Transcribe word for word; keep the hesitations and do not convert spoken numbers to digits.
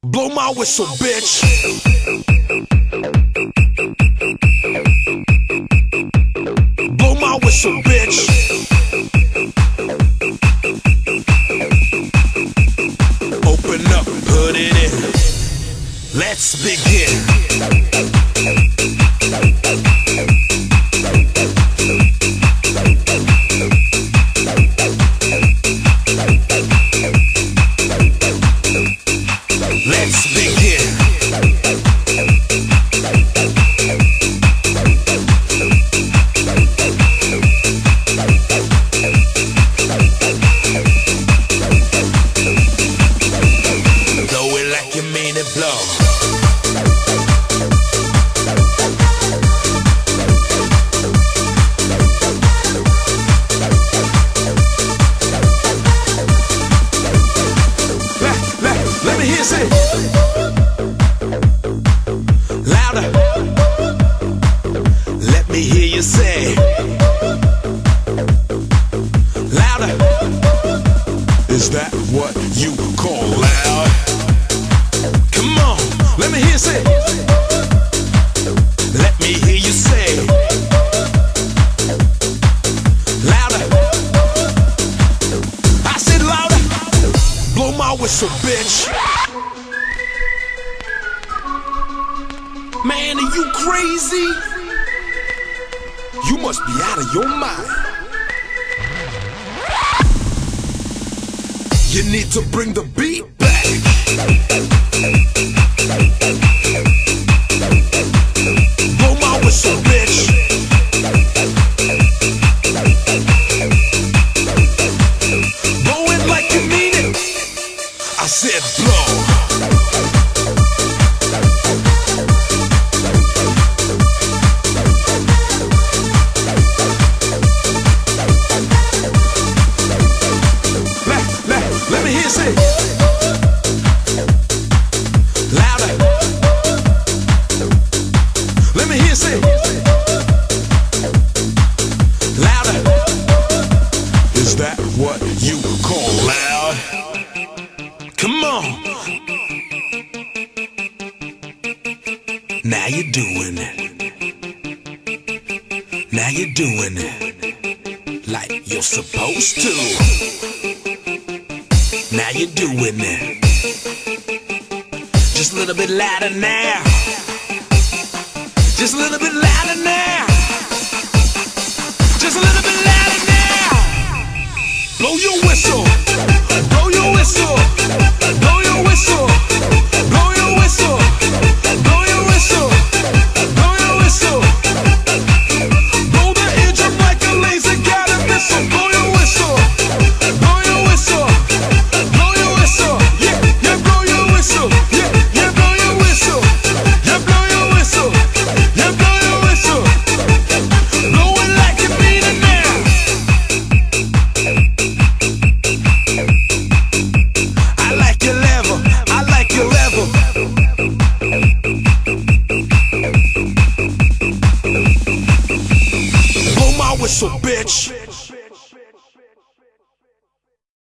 Blow my whistle, bitch. Blow my whistle, bitch. Open up, put it in. Let's begin. Let's begin. Blow it like you mean it, blow. Let, let, let me hear you say louder. Let me hear you say louder. Is that what you call loud? Come on, let me hear you say. Let me hear you say louder. I said louder. Blow my whistle, bitch. Man, are you crazy? You must be out of your mind. You need to bring the beat back. Blow my whistle, bitch. Blow it like you mean it. I said blow. Let me hear you say louder. Let me hear you say louder. Is that what you call loud? Come on. Now you're doing it. Now you're doing it like you're supposed to. Now you're doing it. Just a little bit louder now. Just a little bit louder now. Just a little bit louder now. Blow your whistle. Blow your whistle. Blow your whistle.